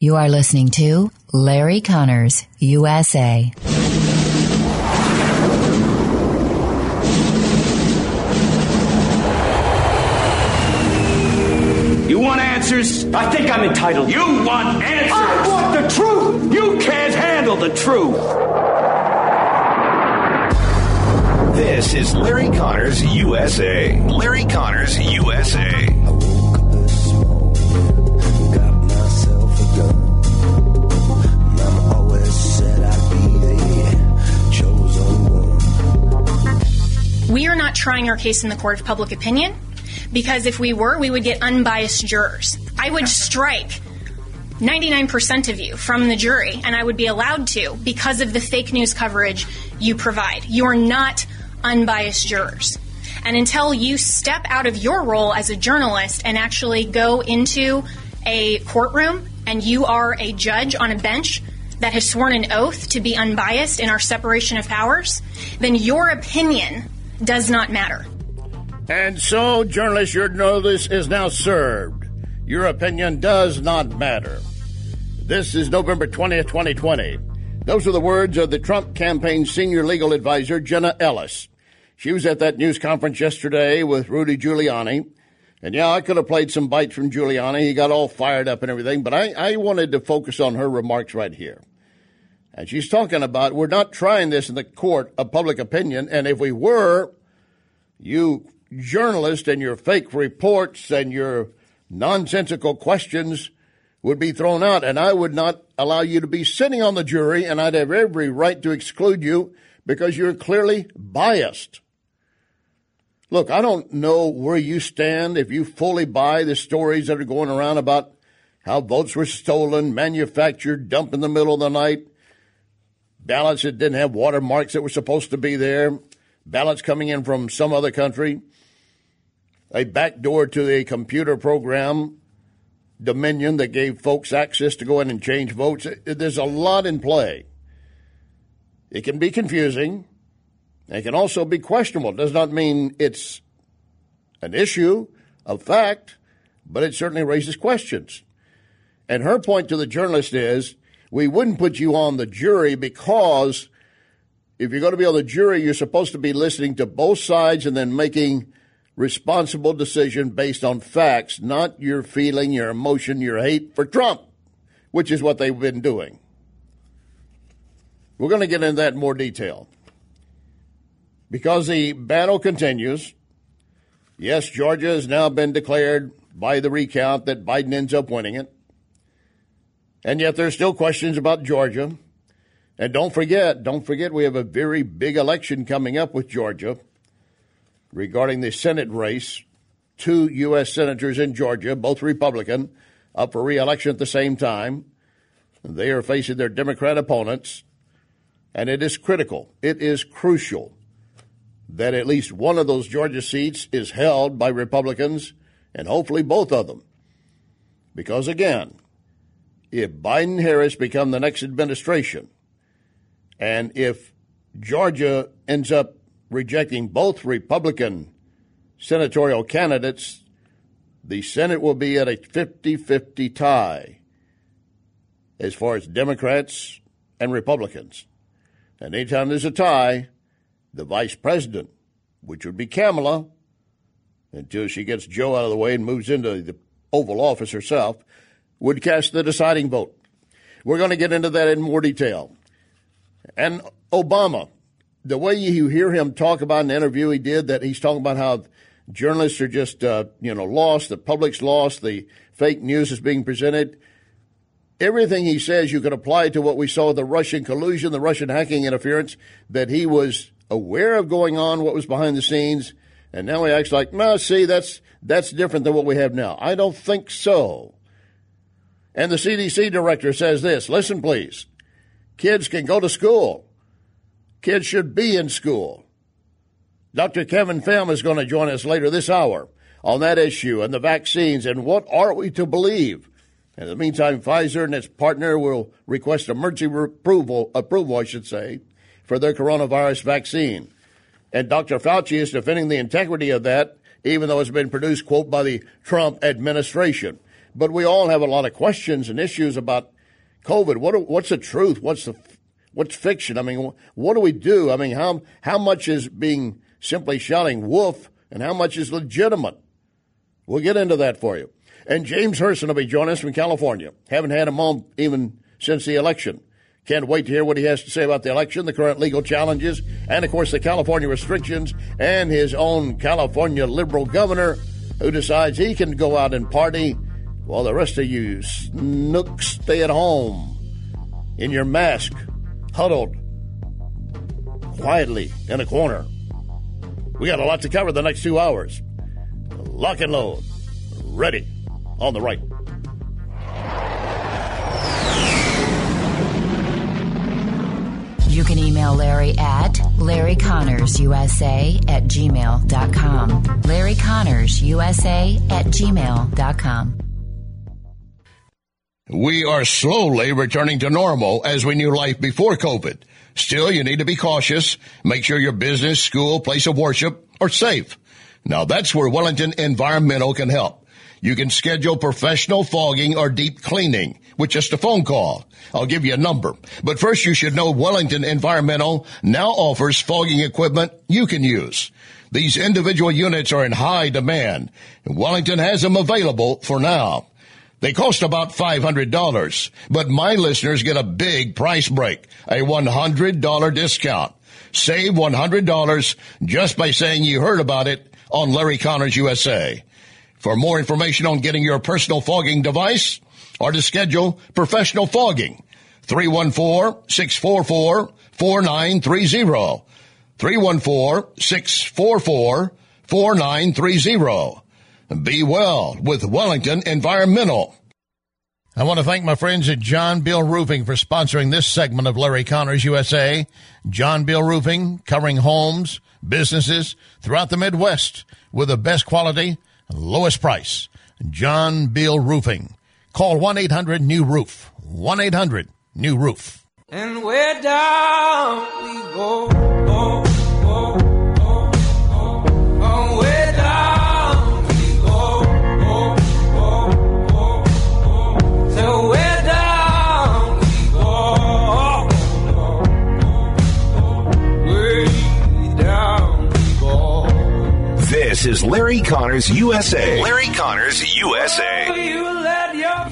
You are listening to Larry Connors, USA. You want answers? I think I'm entitled. You want answers? I want the truth! You can't handle the truth! This is Larry Connors, USA. Larry Connors, USA. We are not trying our case in the court of public opinion, because if we were, we would get unbiased jurors. I would strike 99% of you from the jury, and I would be allowed to because of the fake news coverage you provide. You are not unbiased jurors. And until you step out of your role as a journalist and actually go into a courtroom and you are a judge on a bench that has sworn an oath to be unbiased in our separation of powers, then your opinion does not matter. And so, journalists, your notice is now served. Your opinion does not matter. This is November 20th, 2020. Those are the words of the Trump campaign senior legal advisor, Jenna Ellis. She was at that news conference yesterday with Rudy Giuliani. And yeah, I could have played some bites from Giuliani. He got all fired up and everything. But I wanted to focus on her remarks right here. And she's talking about, we're not trying this in the court of public opinion. And if we were, you journalists and your fake reports and your nonsensical questions would be thrown out. And I would not allow you to be sitting on the jury. And I'd have every right to exclude you because you're clearly biased. Look, I don't know where you stand if you fully buy the stories that are going around about how votes were stolen, manufactured, dumped in the middle of the night, ballots that didn't have watermarks that were supposed to be there, ballots coming in from some other country, a backdoor to a computer program, Dominion, that gave folks access to go in and change votes. There's a lot in play. It can be confusing. It can also be questionable. It does not mean it's an issue of fact, but it certainly raises questions. And her point to the journalist is, we wouldn't put you on the jury because if you're going to be on the jury, you're supposed to be listening to both sides and then making responsible decision based on facts, not your feeling, your emotion, your hate for Trump, which is what they've been doing. We're going to get into that in more detail. Because the battle continues, yes, Georgia has now been declared by the recount that Biden ends up winning it. And yet there's still questions about Georgia. And don't forget, we have a very big election coming up with Georgia regarding the Senate race. 2 U.S. senators in Georgia, both Republican, up for re-election at the same time. They are facing their Democrat opponents. And it is critical, it is crucial that at least one of those Georgia seats is held by Republicans, and hopefully both of them. Because, again, if Biden and Harris become the next administration, and if Georgia ends up rejecting both Republican senatorial candidates, the Senate will be at a 50-50 tie as far as Democrats and Republicans. And anytime there's a tie, the vice president, which would be Kamala, until she gets Joe out of the way and moves into the Oval Office herself, would cast the deciding vote. We're going to get into that in more detail. And Obama, the way you hear him talk about in the interview he did, that he's talking about how journalists are just, lost, the public's lost, the fake news is being presented. Everything he says you can apply to what we saw with the Russian collusion, the Russian hacking interference, that he was aware of going on, what was behind the scenes, and now he acts like, no, see, that's different than what we have now. I don't think so. And the CDC director says this, listen, please, kids can go to school. Kids should be in school. Dr. Kevin Pham is going to join us later this hour on that issue and the vaccines and what are we to believe. In the meantime, Pfizer and its partner will request emergency approval, for their coronavirus vaccine. And Dr. Fauci is defending the integrity of that, even though it's been produced, quote, by the Trump administration. But we all have a lot of questions and issues about COVID. What's the truth? What's fiction? I mean, what do we do? I mean, how much is being simply shouting woof and how much is legitimate? We'll get into that for you. And James Herson will be joining us from California. Haven't had him on even since the election. Can't wait to hear what he has to say about the election, the current legal challenges, and, of course, the California restrictions, and his own California liberal governor who decides he can go out and party while the rest of you snooks stay at home in your mask, huddled quietly in a corner. We got a lot to cover the next 2 hours. Lock and load. Ready. On the right. You can email Larry at LarryConnorsUSA@gmail.com. LarryConnorsUSA@gmail.com. We are slowly returning to normal as we knew life before COVID. Still, you need to be cautious. Make sure your business, school, place of worship are safe. Now, that's where Wellington Environmental can help. You can schedule professional fogging or deep cleaning with just a phone call. I'll give you a number. But first, you should know Wellington Environmental now offers fogging equipment you can use. These individual units are in high demand, and Wellington has them available for now. They cost about $500, but my listeners get a big price break, a $100 discount. Save $100 just by saying you heard about it on Larry Connors USA. For more information on getting your personal fogging device or to schedule professional fogging, 314-644-4930. 314-644-4930. Be well with Wellington Environmental. I want to thank my friends at John Bill Roofing for sponsoring this segment of Larry Connors USA. John Bill Roofing, covering homes, businesses throughout the Midwest with the best quality and lowest price. John Bill Roofing. Call 1-800-NEW-ROOF. 1-800-NEW-ROOF. And where down we go, where down we go, so where down we go, way down we go. This is Larry Connors USA. Larry Connors USA. You let your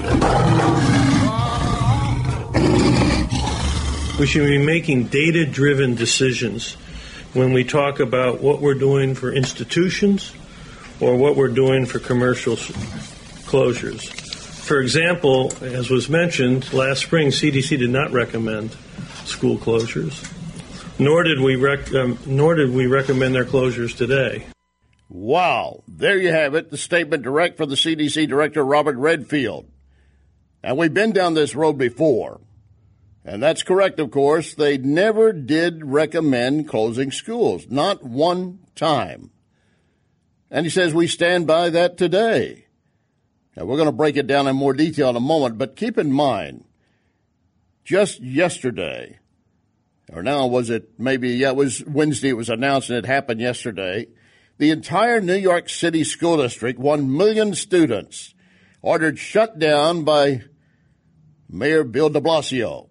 We should be making data-driven decisions when we talk about what we're doing for institutions or what we're doing for commercial closures. For example, as was mentioned, last spring, CDC did not recommend school closures, nor did we recommend their closures today. Wow. There you have it, the statement direct from the CDC Director, Robert Redfield. And we've been down this road before. And that's correct, of course. They never did recommend closing schools, not one time. And he says we stand by that today. Now, we're going to break it down in more detail in a moment, but keep in mind, just yesterday, or now was it maybe, it was Wednesday, it was announced and it happened yesterday, the entire New York City school district, 1 million students, ordered shut down by Mayor Bill de Blasio.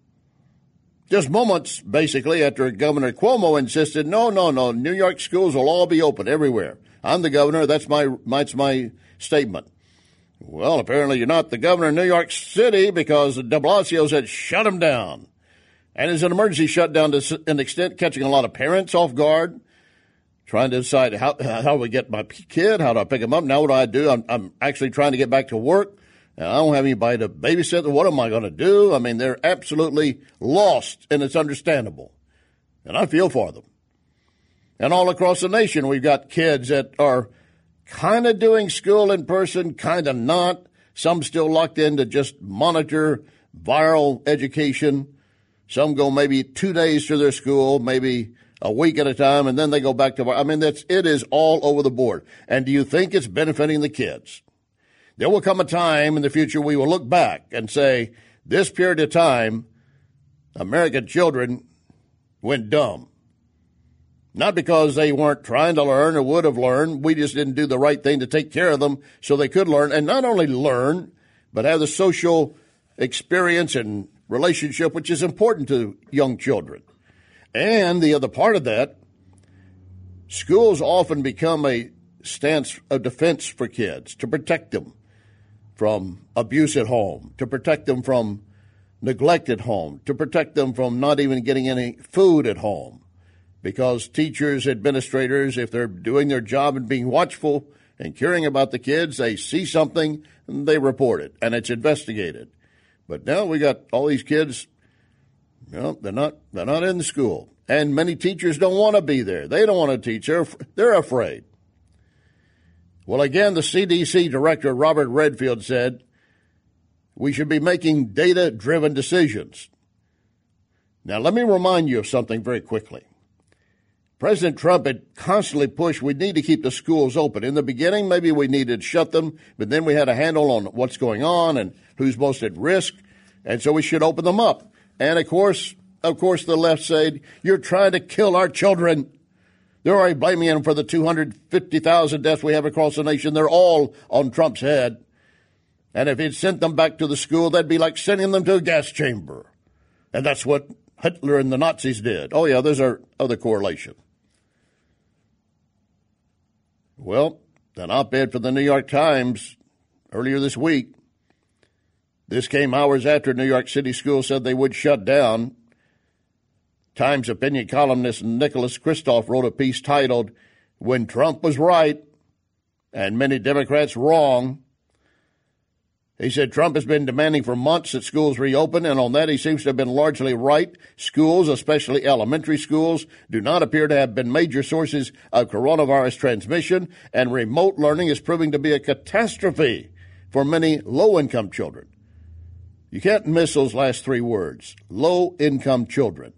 Just moments, basically, after Governor Cuomo insisted, no, New York schools will all be open everywhere. I'm the governor. That's my statement. Well, apparently you're not the governor of New York City because de Blasio said shut them down. And it's an emergency shutdown to an extent catching a lot of parents off guard, trying to decide how do we get my kid, how do I pick him up, now what do? I'm actually trying to get back to work. I don't have anybody to babysit. What am I going to do? I mean, they're absolutely lost, and it's understandable. And I feel for them. And all across the nation, we've got kids that are kind of doing school in person, kind of not. Some still locked in to just monitor viral education. Some go maybe 2 days to their school, maybe a week at a time, and then they go back to, I mean, it is all over the board. And do you think it's benefiting the kids? There will come a time in the future we will look back and say, this period of time, American children went dumb. Not because they weren't trying to learn or would have learned. We just didn't do the right thing to take care of them so they could learn. And not only learn, but have the social experience and relationship, which is important to young children. And the other part of that, schools often become a stance of defense for kids to protect them from abuse at home, to protect them from neglect at home, to protect them from not even getting any food at home. Because teachers, administrators, if they're doing their job and being watchful and caring about the kids, they see something and they report it and it's investigated. But now we got all these kids, they're not in the school. And many teachers don't want to be there. They don't want to teach. They're afraid. Well, again, the CDC director, Robert Redfield, said we should be making data-driven decisions. Now, let me remind you of something very quickly. President Trump had constantly pushed we need to keep the schools open. In the beginning, maybe we needed to shut them, but then we had a handle on what's going on and who's most at risk, and so we should open them up. And, of course, the left said, you're trying to kill our children. They're already blaming him for the 250,000 deaths we have across the nation. They're all on Trump's head. And if he'd sent them back to the school, that'd be like sending them to a gas chamber. And that's what Hitler and the Nazis did. Oh, yeah, there's our other correlation. Well, an op-ed for the New York Times earlier this week. This came hours after New York City schools said they would shut down. Times opinion columnist Nicholas Kristof wrote a piece titled, When Trump Was Right and Many Democrats Wrong. He said Trump has been demanding for months that schools reopen, and on that he seems to have been largely right. Schools, especially elementary schools, do not appear to have been major sources of coronavirus transmission, and remote learning is proving to be a catastrophe for many low-income children. You can't miss those last three words, low-income children.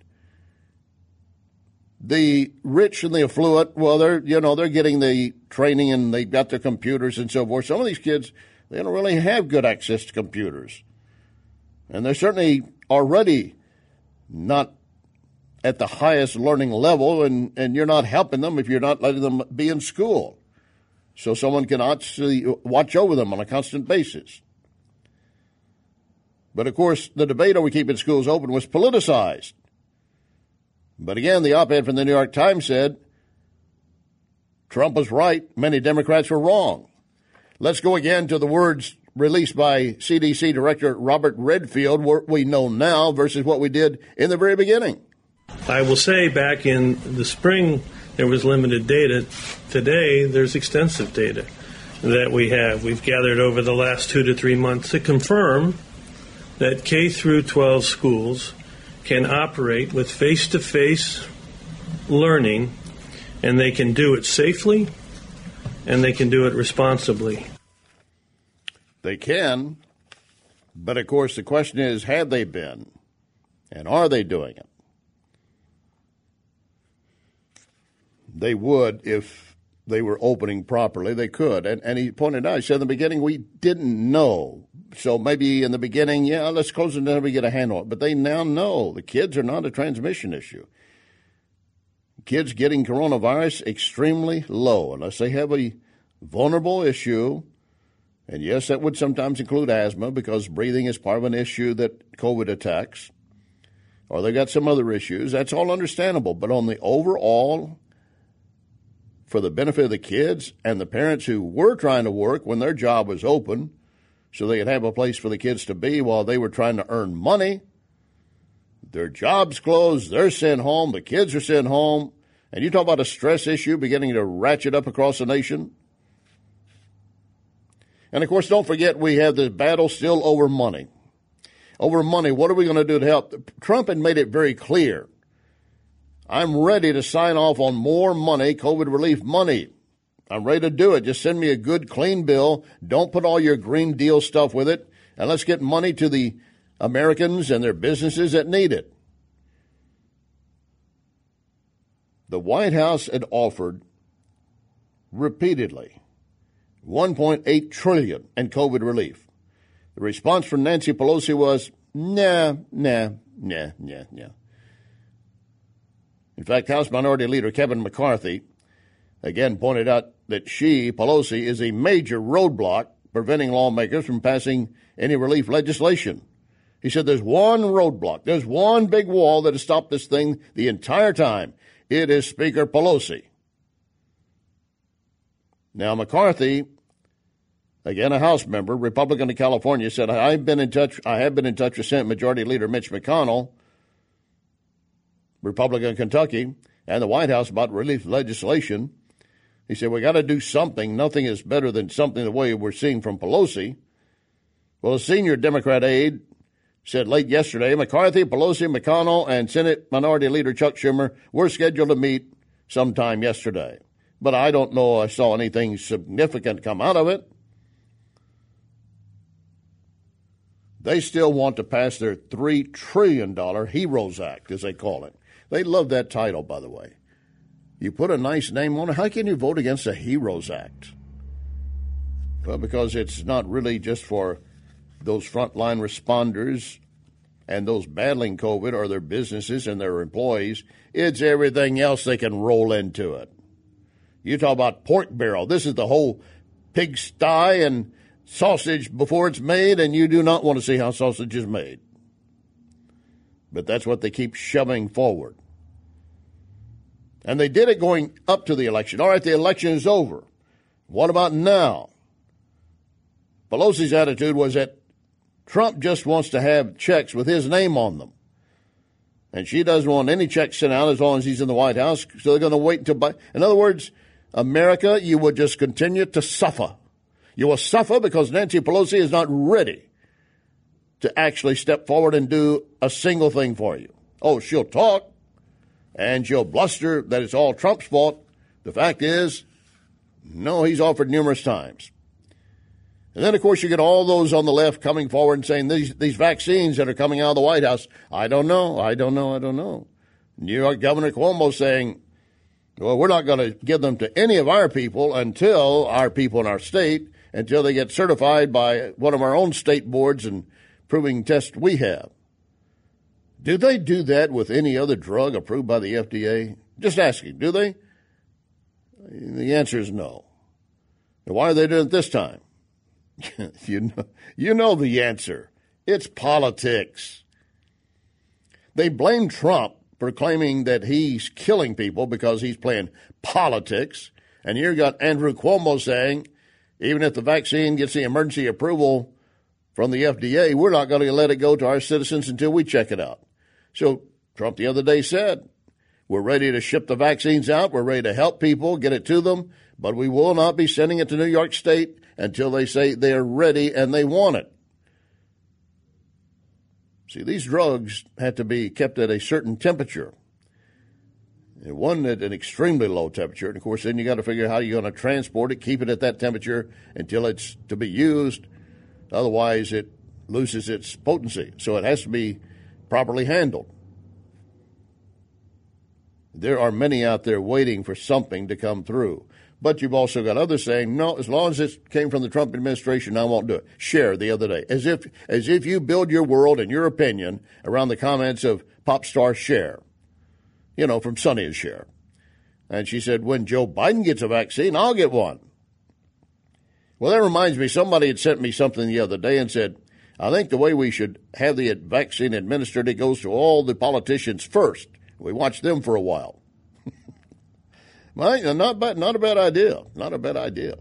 The rich and the affluent, well, they're getting the training and they've got their computers and so forth. Some of these kids, they don't really have good access to computers. And they're certainly already not at the highest learning level, and you're not helping them if you're not letting them be in school. So someone can actually watch over them on a constant basis. But, of course, the debate over keeping schools open was politicized. But again, the op-ed from the New York Times said Trump was right, many Democrats were wrong. Let's go again to the words released by CDC Director Robert Redfield, what we know now versus what we did in the very beginning. I will say back in the spring there was limited data. Today there's extensive data that we've gathered over the last 2 to 3 months to confirm that K through 12 schools can operate with face-to-face learning, and they can do it safely, and they can do it responsibly. They can, but of course the question is, have they been, and are they doing it? They would if they were opening properly. They could, and he pointed out, he said in the beginning, we didn't know. So maybe in the beginning, let's close it until we get a handle on it. But they now know the kids are not a transmission issue. Kids getting coronavirus extremely low unless they have a vulnerable issue. And yes, that would sometimes include asthma because breathing is part of an issue that COVID attacks. Or they got some other issues. That's all understandable. But on the overall, for the benefit of the kids and the parents who were trying to work when their job was open, so they could have a place for the kids to be while they were trying to earn money. Their jobs closed, they're sent home, the kids are sent home, and you talk about a stress issue beginning to ratchet up across the nation. And, of course, don't forget we have the battle still over money. Over money, what are we going to do to help? Trump had made it very clear. I'm ready to sign off on more money, COVID relief money. I'm ready to do it. Just send me a good, clean bill. Don't put all your Green Deal stuff with it. And let's get money to the Americans and their businesses that need it. The White House had offered repeatedly $1.8 trillion in COVID relief. The response from Nancy Pelosi was, nah. In fact, House Minority Leader Kevin McCarthy again pointed out that Pelosi, is a major roadblock preventing lawmakers from passing any relief legislation. He said there's one roadblock, there's one big wall that has stopped this thing the entire time. It is Speaker Pelosi. Now, McCarthy, again a House member, Republican of California, said, I have been in touch with Senate Majority Leader Mitch McConnell, Republican of Kentucky, and the White House about relief legislation. He said, we got to do something. Nothing is better than something the way we're seeing from Pelosi. Well, a senior Democrat aide said late yesterday, McCarthy, Pelosi, McConnell, and Senate Minority Leader Chuck Schumer were scheduled to meet sometime yesterday. But I don't know I saw anything significant come out of it. They still want to pass their $3 trillion HEROES Act, as they call it. They love that title, by the way. You put a nice name on it. How can you vote against the HEROES Act? Well, because it's not really just for those frontline responders and those battling COVID or their businesses and their employees. It's everything else they can roll into it. You talk about pork barrel. This is the whole pigsty and sausage before it's made, and you do not want to see how sausage is made. But that's what they keep shoving forward. And they did it going up to the election. All right, the election is over. What about now? Pelosi's attitude was that Trump just wants to have checks with his name on them. And she doesn't want any checks sent out as long as he's in the White House, so they're going to wait until... In other words, America, you will just continue to suffer. You will suffer because Nancy Pelosi is not ready to actually step forward and do a single thing for you. Oh, she'll talk, and she'll bluster that it's all Trump's fault. The fact is, no, he's offered numerous times. And then, of course, you get all those on the left coming forward and saying these vaccines that are coming out of the White House, I don't know. New York Governor Cuomo saying, well, we're not going to give them to any of our people until our people in our state, until they get certified by one of our own state boards and proving tests we have. Do they do that with any other drug approved by the FDA? Just asking, do they? The answer is no. Now, why are they doing it this time? You know the answer. It's politics. They blame Trump for claiming that he's killing people because he's playing politics. And here you got Andrew Cuomo saying, even if the vaccine gets the emergency approval from the FDA, we're not going to let it go to our citizens until we check it out. So Trump the other day said, we're ready to ship the vaccines out. We're ready to help people, get it to them, but we will not be sending it to New York State until they say they're ready and they want it. See, these drugs have to be kept at a certain temperature. And one at an extremely low temperature. And, of course, then you got to figure out how you're going to transport it, keep it at that temperature until it's to be used. Otherwise, it loses its potency. So it has to be properly handled. There are many out there waiting for something to come through. But you've also got others saying, no, as long as it came from the Trump administration, I won't do it. Cher the other day, as if you build your world and your opinion around the comments of pop star Cher, from Sonny and Cher. And she said, when Joe Biden gets a vaccine, I'll get one. Well, that reminds me, somebody had sent me something the other day and said, I think the way we should have the vaccine administered, it goes to all the politicians first. We watch them for a while. Well, not a bad idea. Not a bad idea.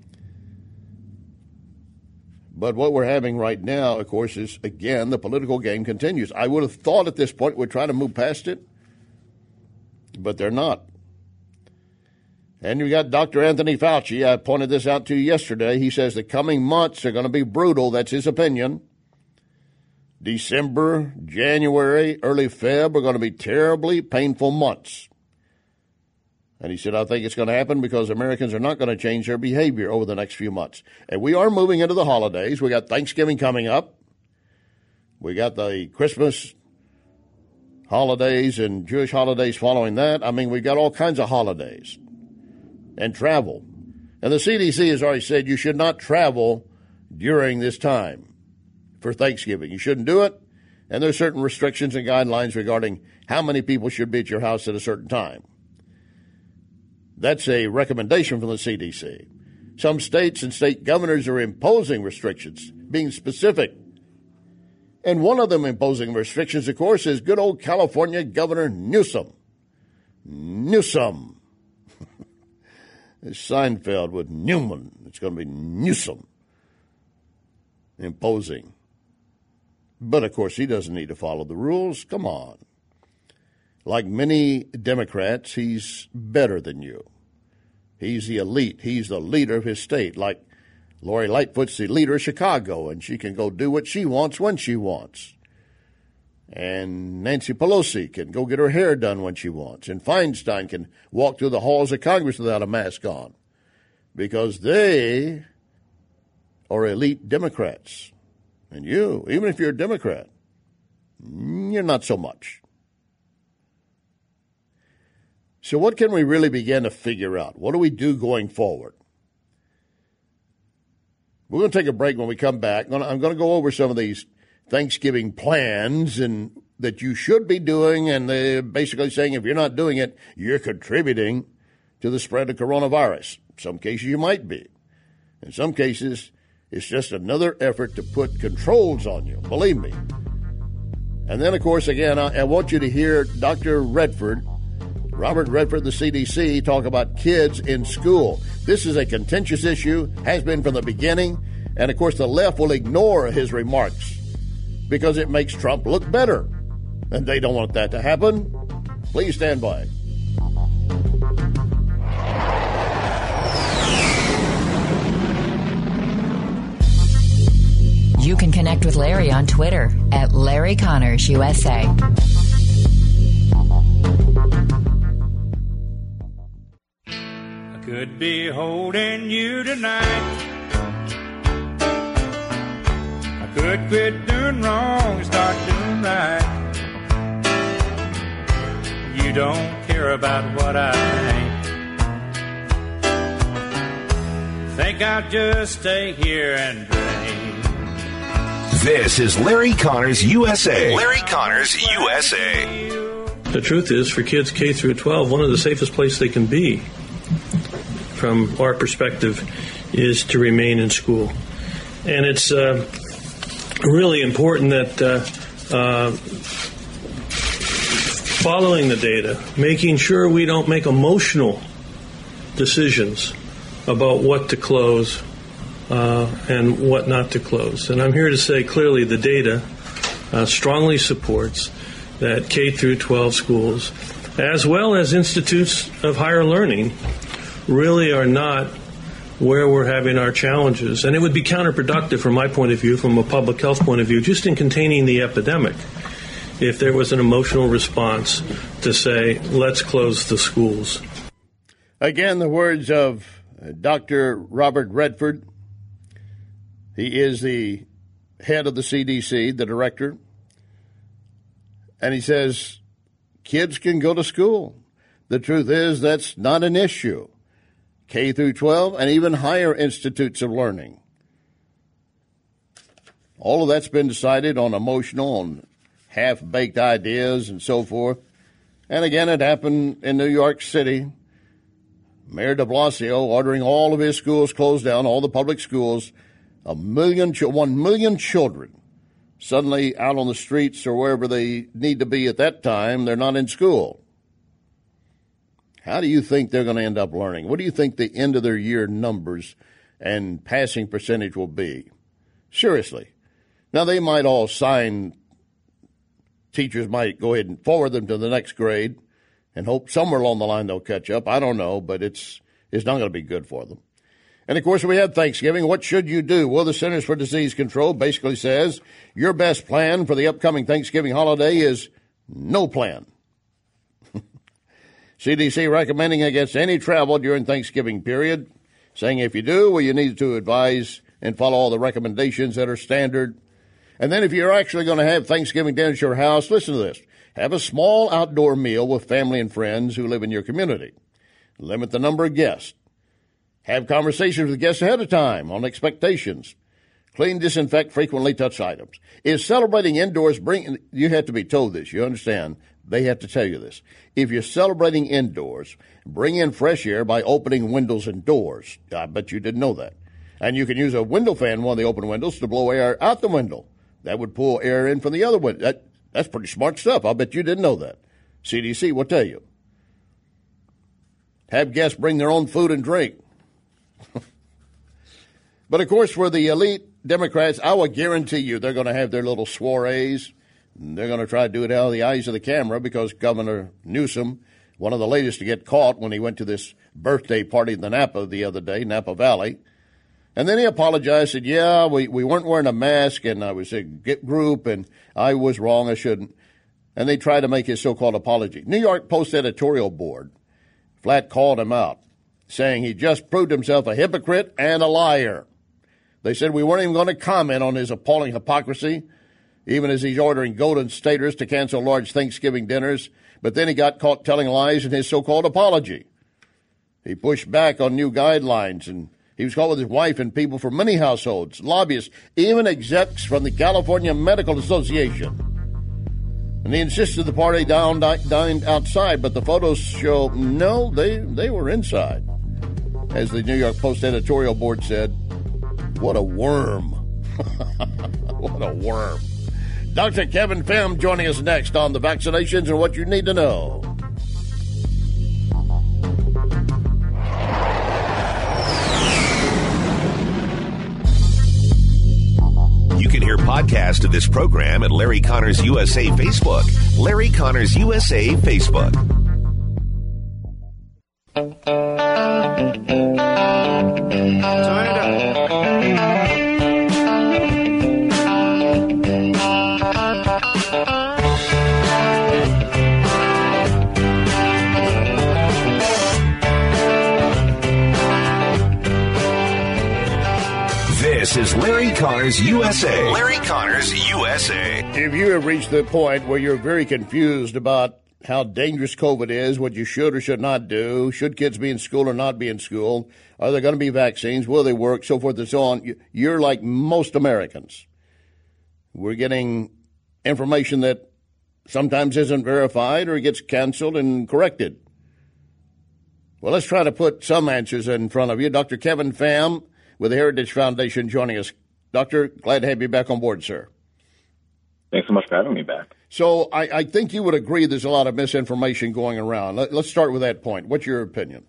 But what we're having right now, of course, is, again, the political game continues. I would have thought at this point we'd try to move past it, but they're not. And you got Dr. Anthony Fauci. I pointed this out to you yesterday. He says the coming months are going to be brutal. That's his opinion. December, January, early Feb are going to be terribly painful months. And he said, I think it's going to happen because Americans are not going to change their behavior over the next few months. And we are moving into the holidays. We got Thanksgiving coming up. We got the Christmas holidays and Jewish holidays following that. I mean, we've got all kinds of holidays and travel. And the CDC has already said you should not travel during this time for Thanksgiving. You shouldn't do it And there are certain restrictions and guidelines regarding how many people should be at your house at a certain time. That's a recommendation from the CDC. Some states and state governors are imposing restrictions, being specific. And one of them imposing restrictions, of course, is good old California Governor Newsom. Newsom. It's Seinfeld with Newman. It's going to be Newsom. Imposing. But, of course, he doesn't need to follow the rules. Come on. Like many Democrats, he's better than you. He's the elite. He's the leader of his state. Like Lori Lightfoot's the leader of Chicago, and she can go do what she wants when she wants. And Nancy Pelosi can go get her hair done when she wants. And Feinstein can walk through the halls of Congress without a mask on. Because they are elite Democrats. And you, even if you're a Democrat, you're not so much. So what can we really begin to figure out? What do we do going forward? We're going to take a break. When we come back, I'm going to go over some of these Thanksgiving plans and that you should be doing, and they're basically saying if you're not doing it, you're contributing to the spread of coronavirus. In some cases, you might be. In some cases, it's just another effort to put controls on you, believe me. And then, of course, again, I want you to hear Dr. Redford, Robert Redford, the CDC, talk about kids in school. This is a contentious issue, has been from the beginning, and, of course, the left will ignore his remarks because it makes Trump look better, and they don't want that to happen. Please stand by. You can connect with Larry on Twitter at Larry Connors USA. I could be holding you tonight. I could quit doing wrong and start doing right. You don't care about what I think I'll just stay here and drink. This is Larry Connors USA. Larry Connors USA. The truth is, for kids K through 12, one of the safest places they can be, from our perspective, is to remain in school. And it's really important that following the data, making sure we don't make emotional decisions about what to close and what not to close. And I'm here to say clearly the data strongly supports that K through 12 schools, as well as institutes of higher learning, really are not where we're having our challenges. And it would be counterproductive from my point of view, from a public health point of view, just in containing the epidemic, if there was an emotional response to say, let's close the schools. Again, the words of Dr. Robert Redford. He is the head of the CDC, the director. And he says, kids can go to school. The truth is that's not an issue. K through 12 and even higher institutes of learning. All of that's been decided on emotional and half-baked ideas and so forth. And again, it happened in New York City. Mayor de Blasio ordering all of his schools closed down, all the public schools. 1 million children suddenly out on the streets or wherever they need to be at that time, they're not in school. How do you think they're going to end up learning? What do you think the end of their year numbers and passing percentage will be? Seriously. Now, they might all sign, teachers might go ahead and forward them to the next grade and hope somewhere along the line they'll catch up. I don't know, but it's not going to be good for them. And, of course, we had Thanksgiving. What should you do? Well, the Centers for Disease Control basically says your best plan for the upcoming Thanksgiving holiday is no plan. CDC recommending against any travel during Thanksgiving period, saying if you do, well, you need to advise and follow all the recommendations that are standard. And then if you're actually going to have Thanksgiving dinner at your house, listen to this. Have a small outdoor meal with family and friends who live in your community. Limit the number of guests. Have conversations with guests ahead of time on expectations. Clean, disinfect, frequently touch items. Is celebrating indoors you have to be told this, you understand? They have to tell you this. If you're celebrating indoors, bring in fresh air by opening windows and doors. I bet you didn't know that. And you can use a window fan, one of the open windows, to blow air out the window. That would pull air in from the other window. That's pretty smart stuff. I bet you didn't know that. CDC will tell you. Have guests bring their own food and drink. But, of course, for the elite Democrats, I will guarantee you they're going to have their little soirees. They're going to try to do it out of the eyes of the camera because Governor Newsom, one of the latest to get caught when he went to this birthday party in the Napa the other day, Napa Valley. And then he apologized, said, yeah, we weren't wearing a mask, and I was a group, and I was wrong, I shouldn't. And they tried to make his so-called apology. New York Post editorial board flat called him out, saying he just proved himself a hypocrite and a liar. They said we weren't even going to comment on his appalling hypocrisy, even as he's ordering Golden Staters to cancel large Thanksgiving dinners. But then he got caught telling lies in his so-called apology. He pushed back on new guidelines, and he was caught with his wife and people from many households, lobbyists, even execs from the California Medical Association. And he insisted the party dined outside, but the photos show, no, they were inside. As the New York Post editorial board said, what a worm. What a worm. Dr. Kevin Pham joining us next on the vaccinations and what you need to know. You can hear podcasts of this program at Larry Connors USA Facebook. Larry Connors USA Facebook. Turn it up. This is Larry Connors USA. Larry Connors USA. If you have reached the point where you're very confused about how dangerous COVID is, what you should or should not do, should kids be in school or not be in school, are there going to be vaccines, will they work, so forth and so on, you're like most Americans. We're getting information that sometimes isn't verified or gets canceled and corrected. Well, let's try to put some answers in front of you. Dr. Kevin Pham with the Heritage Foundation joining us. Doctor, glad to have you back on board, sir. Thanks so much for having me back. So I think you would agree there's a lot of misinformation going around. Let's start with that point. What's your opinion?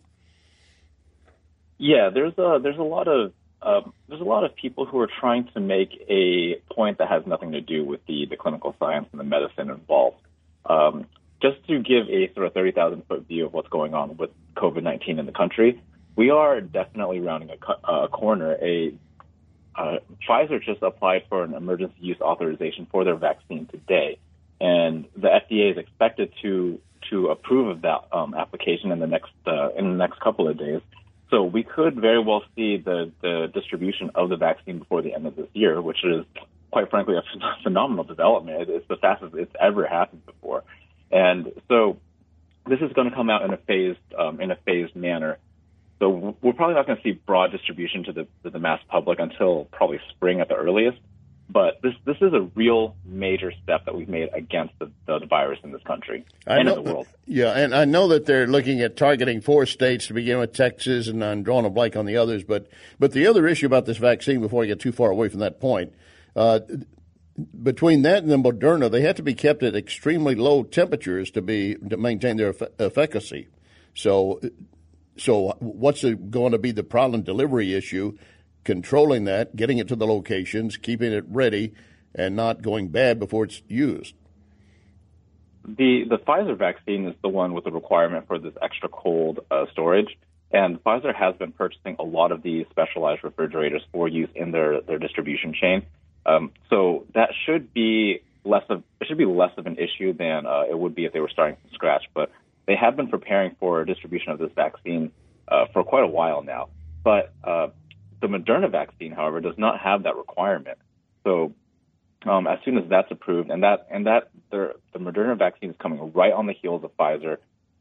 Yeah, there's a lot of people who are trying to make a point that has nothing to do with the clinical science and the medicine involved. Just to give a sort of 30,000-foot view of what's going on with COVID-19 in the country, we are definitely rounding a corner. Pfizer just applied for an emergency use authorization for their vaccine today, and the FDA is expected to approve of that application in the next couple of days. So we could very well see the distribution of the vaccine before the end of this year, which is, quite frankly, a phenomenal development. It's the fastest it's ever happened before, and so this is going to come out in a phased manner. So we're probably not going to see broad distribution to the mass public until probably spring at the earliest. But this is a real major step that we've made against the virus in this country and in the world. Yeah, and I know that they're looking at targeting 4 states to begin with, Texas, and I'm drawing a blank on the others. But the other issue about this vaccine, before I get too far away from that point, between that and the Moderna, they have to be kept at extremely low temperatures to maintain their efficacy. So what's going to be the problem delivery issue? Controlling that, getting it to the locations, keeping it ready, and not going bad before it's used. The Pfizer vaccine is the one with the requirement for this extra cold storage, and Pfizer has been purchasing a lot of these specialized refrigerators for use in their distribution chain. So that should be less of an issue than it would be if they were starting from scratch. But they have been preparing for distribution of this vaccine for quite a while now. But the Moderna vaccine, however, does not have that requirement. So as soon as that's approved, the Moderna vaccine is coming right on the heels of Pfizer,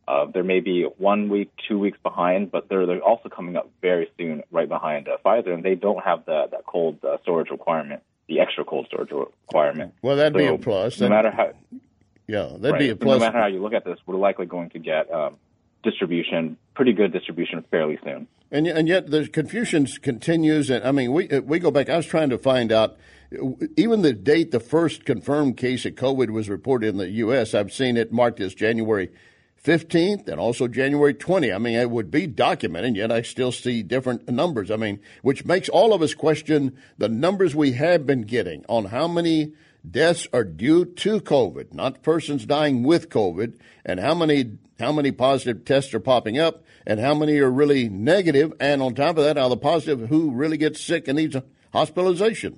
There may be 1 week, 2 weeks behind, but they're also coming up very soon, right behind Pfizer, and they don't have that cold storage requirement, the extra cold storage requirement. Well, that'd be a plus. No matter how, that'd be a plus. No matter how you look at this, we're likely going to get pretty good distribution fairly soon. And yet the confusion continues. And I mean, we go back. I was trying to find out even the date the first confirmed case of COVID was reported in the U.S. I've seen it marked as January 15th and also January 20th. I mean, it would be documented, yet I still see different numbers. I mean, which makes all of us question the numbers we have been getting on how many deaths are due to COVID, not persons dying with COVID, and how many positive tests are popping up, and how many are really negative, and on top of that, how the positive who really gets sick and needs hospitalization.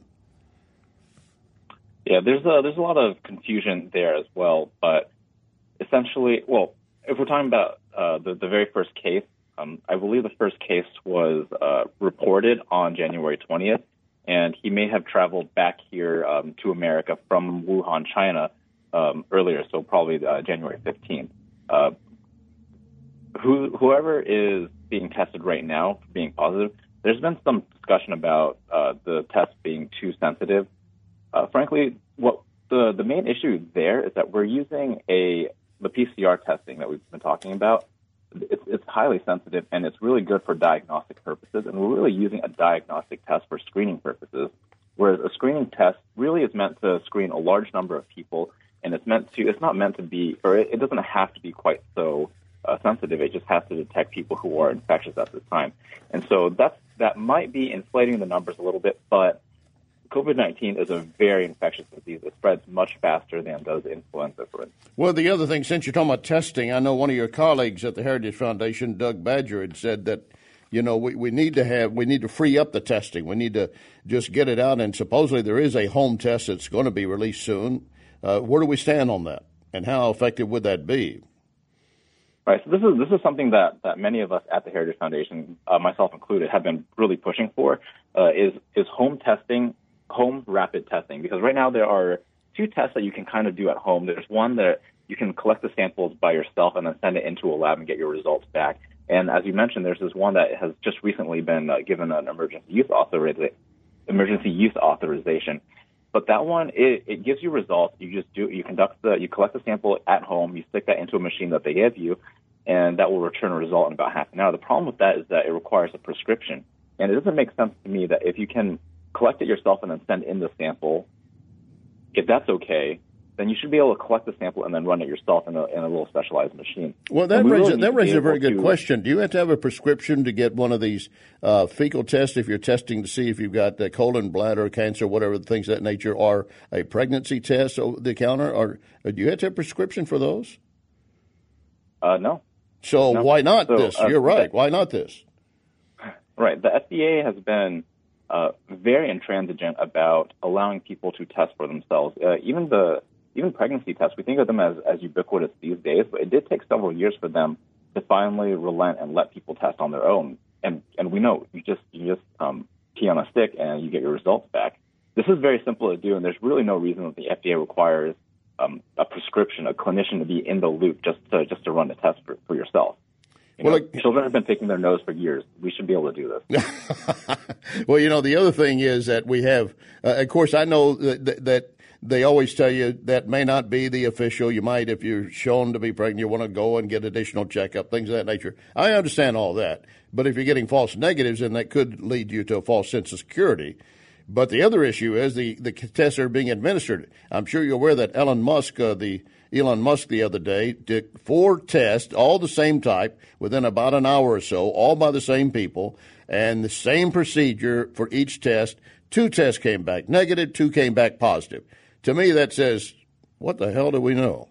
Yeah, there's a lot of confusion there as well, but essentially, well, if we're talking about the very first case, I believe the first case was reported on January 20th, and he may have traveled back here to America from Wuhan, China, earlier, so probably January 15th. Whoever is being tested right now for being positive, there's been some discussion about the test being too sensitive. Frankly, what the main issue there is that we're using the PCR testing that we've been talking about. It's highly sensitive, and it's really good for diagnostic purposes, and we're really using a diagnostic test for screening purposes, whereas a screening test really is meant to screen a large number of people, and it's not meant to be, or it doesn't have to be quite so sensitive. It just has to detect people who are infectious at this time. And so that might be inflating the numbers a little bit, but COVID-19 is a very infectious disease. It spreads much faster than does influenza, for instance. Well, the other thing, since you're talking about testing, I know one of your colleagues at the Heritage Foundation, Doug Badger, had said that, we need to free up the testing. We need to just get it out, and supposedly there is a home test that's going to be released soon. Where do we stand on that, and how effective would that be? Right. So this is something that many of us at the Heritage Foundation, myself included, have been really pushing for, is home testing, home rapid testing. Because right now there are two tests that you can kind of do at home. There's one that you can collect the samples by yourself and then send it into a lab and get your results back. And as you mentioned, there's this one that has just recently been given an emergency use authorization. But that one, it gives you results. You collect the sample at home, you stick that into a machine that they give you, and that will return a result in about half an hour. The problem with that is that it requires a prescription. And it doesn't make sense to me that if you can collect it yourself and then send in the sample, if that's okay, then you should be able to collect the sample and then run it yourself in a little specialized machine. Well, that raises a very good question. Do you have to have a prescription to get one of these fecal tests if you're testing to see if you've got colon, bladder cancer, whatever things of that nature, or a pregnancy test over the counter? Or do you have to have a prescription for those? No. So no. Why not this? You're right. Why not this? Right. The FDA has been very intransigent about allowing people to test for themselves. Even pregnancy tests, we think of them as ubiquitous these days, but it did take several years for them to finally relent and let people test on their own. And we know you just pee on a stick and you get your results back. This is very simple to do, and there's really no reason that the FDA requires a prescription, a clinician to be in the loop just to run the test for yourself. Children have been picking their nose for years. We should be able to do this. Well, the other thing is that we have, of course, I know that they always tell you that may not be the official. You might, if you're shown to be pregnant, you want to go and get additional checkup, things of that nature. I understand all that. But if you're getting false negatives, then that could lead you to a false sense of security. But the other issue is the tests are being administered. I'm sure you're aware that Elon Musk the other day did 4 tests, all the same type, within about an hour or so, all by the same people, and the same procedure for each test. 2 tests came back negative, 2 came back positive. To me, that says, what the hell do we know?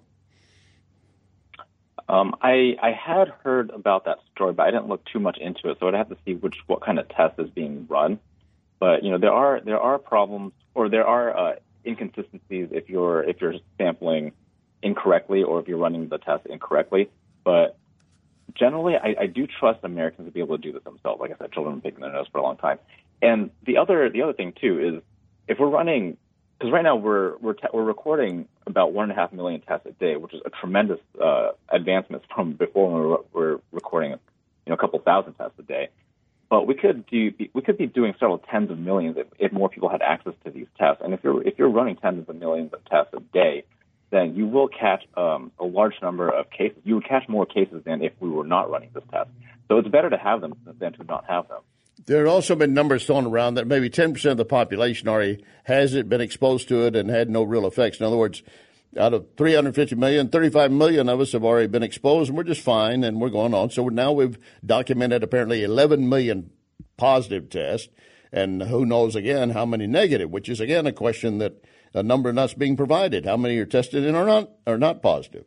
I had heard about that story, but I didn't look too much into it, so I'd have to see what kind of test is being run. But there are problems, or there are inconsistencies if you're sampling incorrectly or if you're running the test incorrectly. But generally, I do trust Americans to be able to do this themselves. Like I said, children have been picking their nose for a long time. And the other thing too is if we're running because right now we're recording about 1.5 million tests a day, which is a tremendous advancement from before when we were recording a couple thousand tests a day. But we could be doing several tens of millions if more people had access to these tests. And if you're running tens of millions of tests a day, then you will catch a large number of cases. You would catch more cases than if we were not running this test. So it's better to have them than to not have them. There have also been numbers thrown around that maybe 10% of the population already has it, been exposed to it, and had no real effects. In other words, out of 350 million, 35 million of us have already been exposed, and we're just fine, and we're going on. So now we've documented apparently 11 million positive tests, and who knows, again, how many negative, which is, again, a question that a number not being provided. How many are tested and are not positive?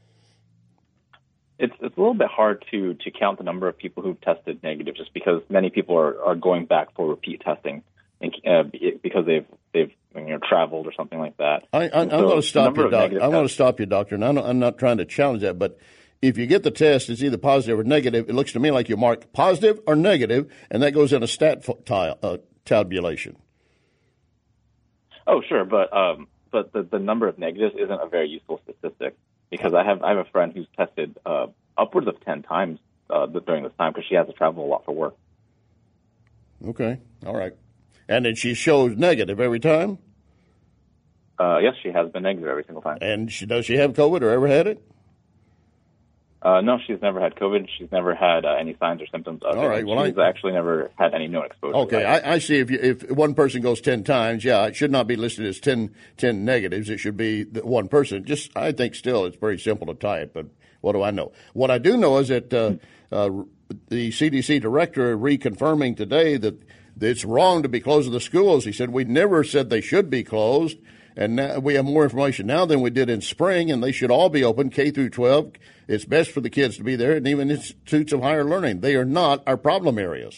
It's a little bit hard to count the number of people who've tested negative, just because many people are going back for repeat testing because they've traveled or something like that. I'm going to stop you, Doc. I'm going to stop you, Doctor. And I'm not trying to challenge that, but if you get the test, it's either positive or negative. It looks to me like you mark positive or negative, and that goes in a stat tabulation. Oh, sure, but the number of negatives isn't a very useful statistic, because I have a friend who's tested upwards of 10 times during this time, because she has to travel a lot for work. Okay, all right. And then she shows negative every time? Yes, she has been negative every single time. And does she have COVID or ever had it? No, she's never had COVID. She's never had any signs or symptoms of All right. it. Well, she's actually never had any known exposure. Okay, I see. If one person goes 10 times, yeah, it should not be listed as 10 negatives. It should be one person. Just, I think still it's very simple to tie it, but what do I know? What I do know is that the CDC director reconfirming today that it's wrong to be closing the schools. He said, we never said they should be closed. And now we have more information now than we did in spring, and they should all be open, K through 12. It's best for the kids to be there, and even institutes of higher learning. They are not our problem areas.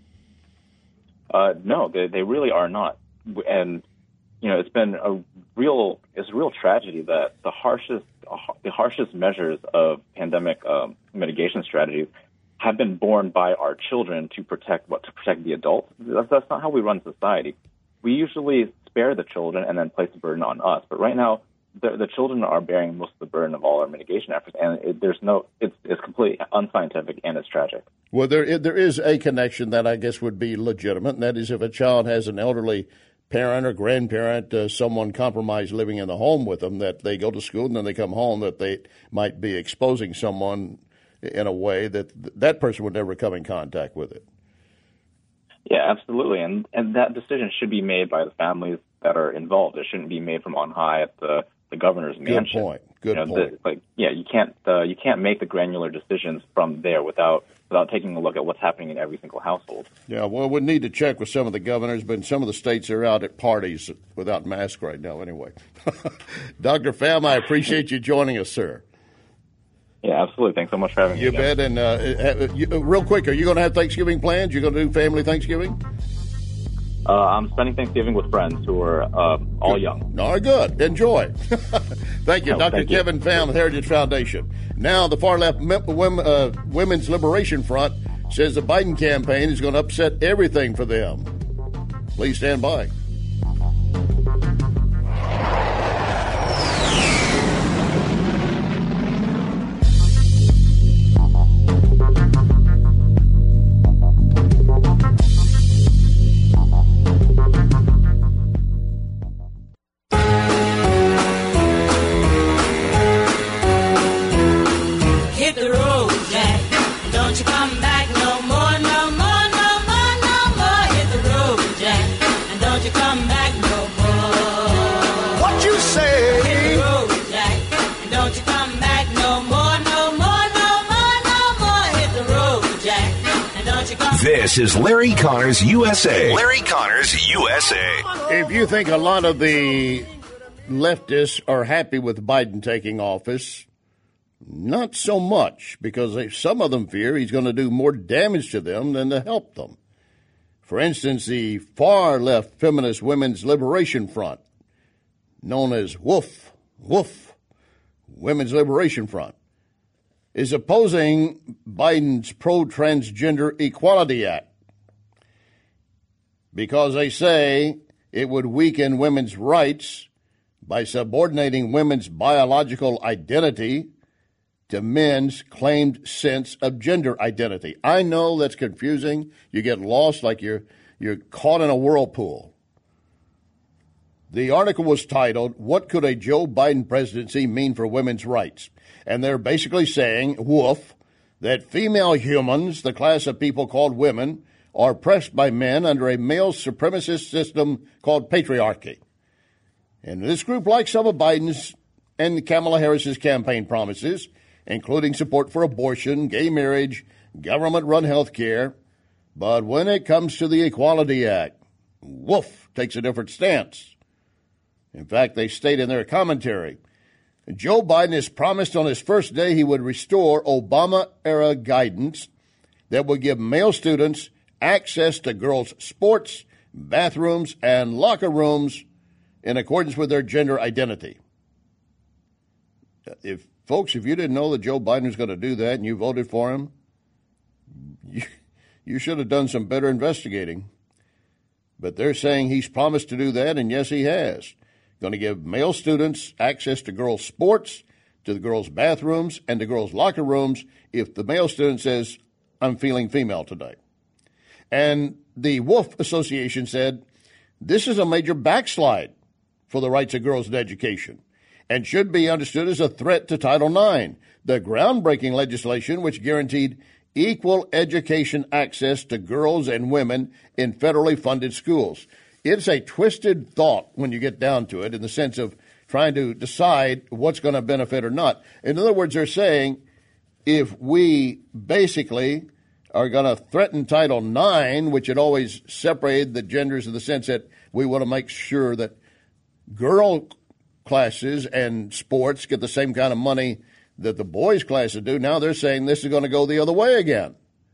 No, they really are not. And it's been a real tragedy that the harshest measures of pandemic mitigation strategies have been borne by our children to protect the adults. That's not how we run society. We usually spare the children and then place the burden on us. But right now, the children are bearing most of the burden of all our mitigation efforts, and it's completely unscientific, and it's tragic. Well, there is a connection that I guess would be legitimate, and that is if a child has an elderly parent or grandparent, someone compromised living in the home with them, that they go to school and then they come home, that they might be exposing someone in a way that person would never come in contact with it. Yeah, absolutely, and that decision should be made by the families that are involved. It shouldn't be made from on high at the governor's mansion. Good point. You can't make the granular decisions from there without taking a look at what's happening in every single household. Yeah, well, we need to check with some of the governors, but in some of the states are out at parties without masks right now. Anyway, Dr. Pham, I appreciate you joining us, sir. Yeah, absolutely. Thanks so much for having me. You bet. And real quick, are you going to have Thanksgiving plans? You going to do family Thanksgiving? I'm spending Thanksgiving with friends who are all young. All right, good. Enjoy. Thank you, Dr. Thank you. Kevin Pham, Heritage Foundation. Now, the far-left Women's Liberation Front says the Biden campaign is going to upset everything for them. Please stand by. This is Larry Connors USA. Larry Connors USA. If you think a lot of the leftists are happy with Biden taking office, not so much, because some of them fear he's going to do more damage to them than to help them. For instance, the far-left Feminist Women's Liberation Front, known as WOOF, Women's Liberation Front, is opposing Biden's pro-transgender Equality Act because they say it would weaken women's rights by subordinating women's biological identity to men's claimed sense of gender identity. I know that's confusing. You get lost like you're caught in a whirlpool. The article was titled, "What Could a Joe Biden Presidency Mean for Women's Rights?" And they're basically saying, woof, that female humans, the class of people called women, are oppressed by men under a male supremacist system called patriarchy. And this group likes some of Biden's and Kamala Harris's campaign promises, including support for abortion, gay marriage, government-run health care. But when it comes to the Equality Act, woof, takes a different stance. In fact, they state in their commentary, Joe Biden has promised on his first day he would restore Obama-era guidance that would give male students access to girls' sports, bathrooms, and locker rooms in accordance with their gender identity. If you didn't know that Joe Biden was going to do that and you voted for him, you should have done some better investigating. But they're saying he's promised to do that, and yes, he has. Going to give male students access to girls' sports, to the girls' bathrooms, and to girls' locker rooms if the male student says, I'm feeling female today. And the Wolf Association said, this is a major backslide for the rights of girls in education and should be understood as a threat to Title IX, the groundbreaking legislation which guaranteed equal education access to girls and women in federally funded schools. It's a twisted thought when you get down to it in the sense of trying to decide what's going to benefit or not. In other words, they're saying if we basically are going to threaten Title IX, which had always separated the genders in the sense that we want to make sure that girl classes and sports get the same kind of money that the boys' classes do, now they're saying this is going to go the other way again.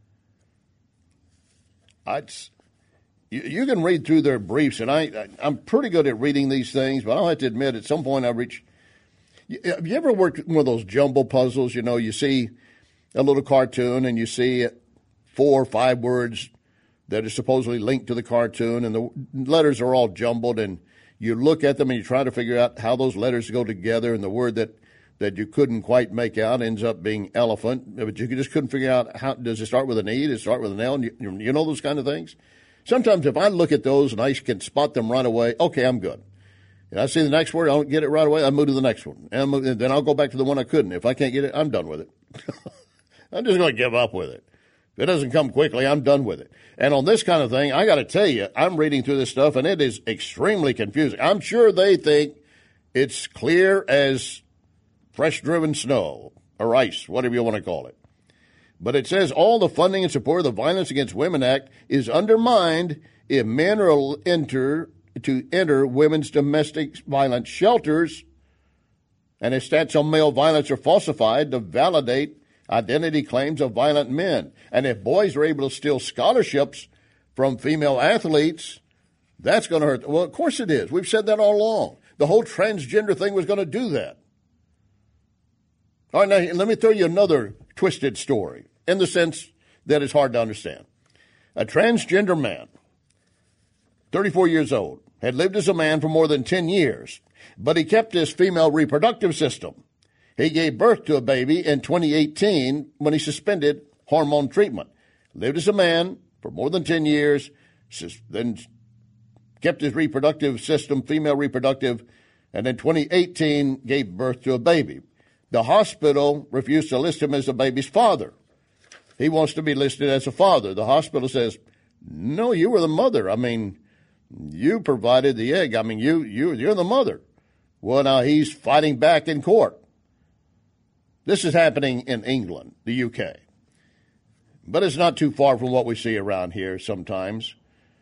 You can read through their briefs, and I'm pretty good at reading these things, but I'll have to admit at some point I reach. Have you ever worked one of those jumble puzzles? You know, you see a little cartoon and you see 4 or 5 words that are supposedly linked to the cartoon, and the letters are all jumbled, and you look at them and you try to figure out how those letters go together, and the word that you couldn't quite make out ends up being elephant, but you just couldn't figure out how does it start with an E, does it start with an L, and you know those kind of things? Sometimes if I look at those and I can spot them right away, okay, I'm good. And I see the next word, I don't get it right away, I move to the next one. And then I'll go back to the one I couldn't. If I can't get it, I'm done with it. I'm just going to give up with it. If it doesn't come quickly, I'm done with it. And on this kind of thing, I got to tell you, I'm reading through this stuff, and it is extremely confusing. I'm sure they think it's clear as fresh-driven snow or ice, whatever you want to call it. But it says all the funding and support of the Violence Against Women Act is undermined if men are to enter women's domestic violence shelters, and if stats on male violence are falsified to validate identity claims of violent men. And if boys are able to steal scholarships from female athletes, that's going to hurt. Well, of course it is. We've said that all along. The whole transgender thing was going to do that. All right, now let me throw you another twisted story in the sense that it's hard to understand. A transgender man, 34 years old, had lived as a man for more than 10 years, but he kept his female reproductive system. He gave birth to a baby in 2018 when he suspended hormone treatment. Lived as a man for more than 10 years, then kept his reproductive system, female reproductive, and in 2018 gave birth to a baby. The hospital refused to list him as the baby's father. He wants to be listed as a father. The hospital says, no, you were the mother. I mean, you provided the egg. I mean, you're the mother. Well, now he's fighting back in court. This is happening in England, the UK. But it's not too far from what we see around here sometimes.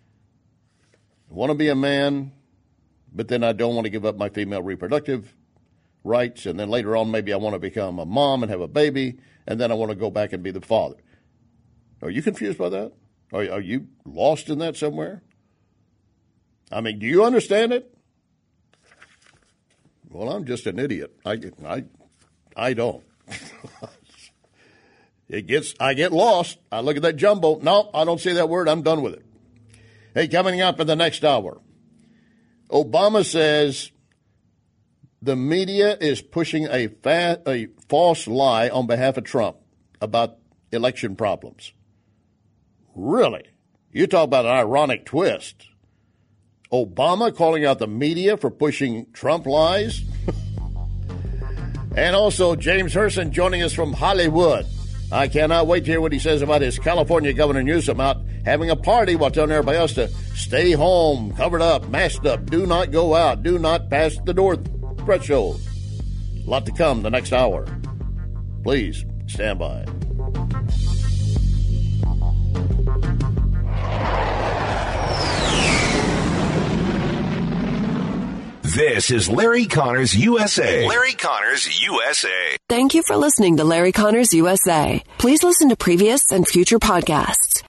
I want to be a man, but then I don't want to give up my female reproductive rights, and then later on maybe I want to become a mom and have a baby, and then I want to go back and be the father. Are you confused by that? Are you lost in that somewhere? I mean, do you understand it? Well, I'm just an idiot. I don't. I get lost. I look at that jumble. No, I don't see that word. I'm done with it. Hey, coming up in the next hour, Obama says the media is pushing a false lie on behalf of Trump about election problems. Really? You talk about an ironic twist. Obama calling out the media for pushing Trump lies? And also James Herson joining us from Hollywood. I cannot wait to hear what he says about his California Governor Newsom out having a party while telling everybody else to stay home, covered up, masked up, do not go out, do not pass the door threshold. A lot to come the next hour. Please stand by. This is Larry Connors USA. Larry Connors USA. Thank you for listening to Larry Connors USA. Please listen to previous and future podcasts